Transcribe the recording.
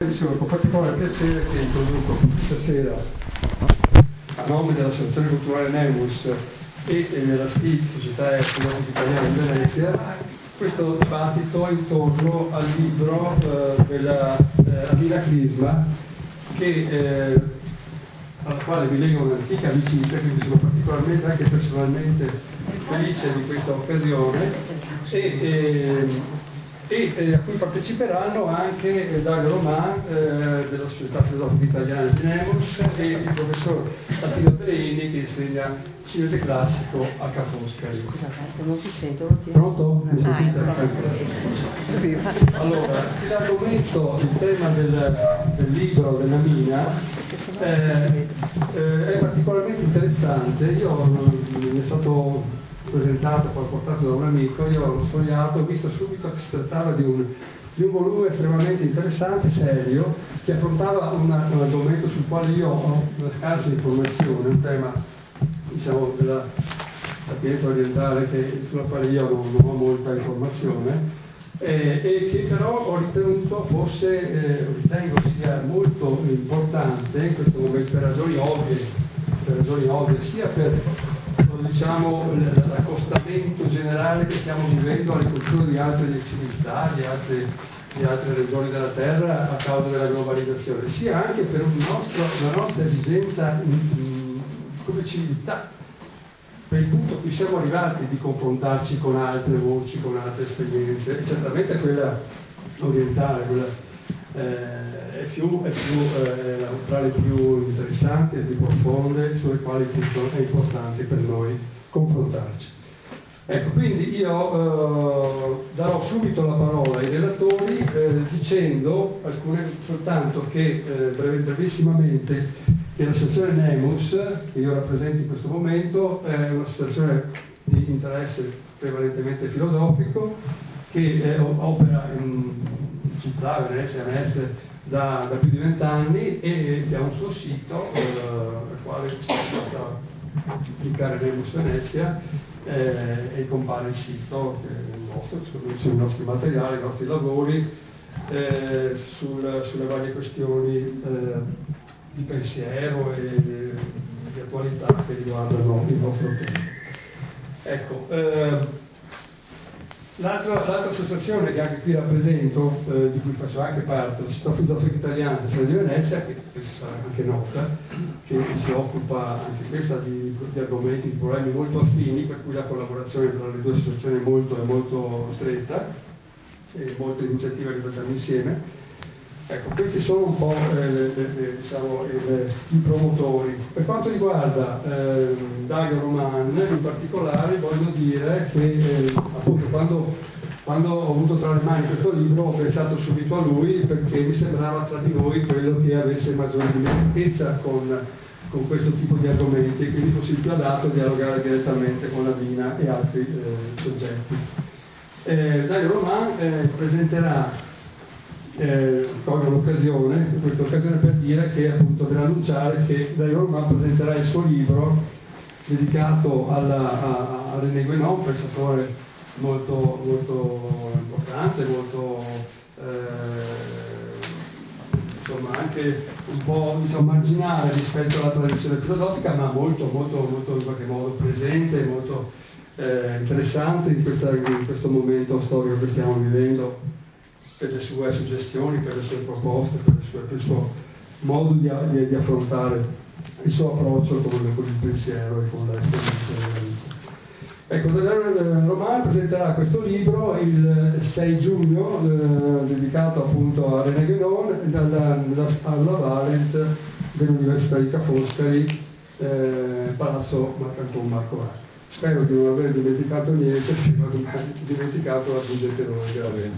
Dicevo, con particolare piacere che introduco stasera, a nome dell'Associazione Culturale Nemus e della STI, Società Filosofica Italiana di Venezia, questo dibattito intorno al libro della Amina Crisma, alla quale mi lega un'antica amicizia, quindi sono particolarmente anche personalmente felice di questa occasione e a cui parteciperanno anche Dario Roman della Società Filosofica Italiana di Nemus e il professor Attila Perini che insegna cinese classico a Ca' Foscari. Non si sente, non ti... Pronto? Mi sentite? Ecco. Allora, l'argomento, il tema del libro della Mina è particolarmente interessante. Mi è stato presentato, poi portato da un amico, io l'ho sfogliato, ho visto subito che si trattava di un volume estremamente interessante, serio, che affrontava un argomento sul quale io ho una scarsa informazione, un tema, diciamo, della sapienza orientale sulla quale io non ho molta informazione e che però ho ritenuto ritengo sia molto importante in questo momento per ragioni ovvie, sia per diciamo l'accostamento generale che stiamo vivendo alle culture di altre civiltà, di altre regioni della terra a causa della globalizzazione, sia anche per la nostra esigenza come civiltà, per il punto a cui siamo arrivati di confrontarci con altre voci, con altre esperienze, e certamente quella orientale, quella è tra le più interessanti e più profonde, sulle quali è importante per noi confrontarci. Ecco, quindi io darò subito la parola ai relatori dicendo soltanto che brevissimamente che l'associazione Nemus, che io rappresento in questo momento, è un'associazione di interesse prevalentemente filosofico che opera in città, Venezia, Mestre, da più di 20 anni e che ha un suo sito al quale basta cliccare Nemus Venezia e compare il sito che è il nostro, sui nostri materiali, i nostri lavori sulle varie questioni di pensiero e di attualità che riguardano il nostro tema. Ecco, l'altra associazione che anche qui rappresento, di cui faccio anche parte, la Società Filosofica Italiana di Venezia, che sarà anche nota, che si occupa anche questa di argomenti, di problemi molto affini, per cui la collaborazione tra le due associazioni è molto stretta e molte iniziative che facciamo insieme. Ecco, questi sono un po' i promotori. Per quanto riguarda Dario Roman, in particolare voglio dire che appunto quando ho avuto tra le mani questo libro ho pensato subito a lui perché mi sembrava tra di noi quello che avesse maggiore dimestichezza con questo tipo di argomenti e quindi fosse più adatto a dialogare direttamente con la Mina e altri soggetti. Dario Roman presenterà colgo l'occasione, questa occasione per dire che appunto per annunciare che Dario Roman presenterà il suo libro dedicato a René Guénon, un pensatore molto importante, insomma anche un po' marginale rispetto alla tradizione filosofica, ma molto in qualche modo presente, molto interessante in questo momento storico che stiamo vivendo, per le sue suggestioni, per le sue proposte, per il suo modo di affrontare il suo approccio con il pensiero e con l'esperienza della vita. Ecco, Dario Roman presenterà questo libro il 6 giugno, dedicato appunto a René Guénon, alla Valent dell'Università di Ca' Foscari, Palazzo Canton Marco Vara. Spero di non aver dimenticato niente, se non ho dimenticato aggiungete voi.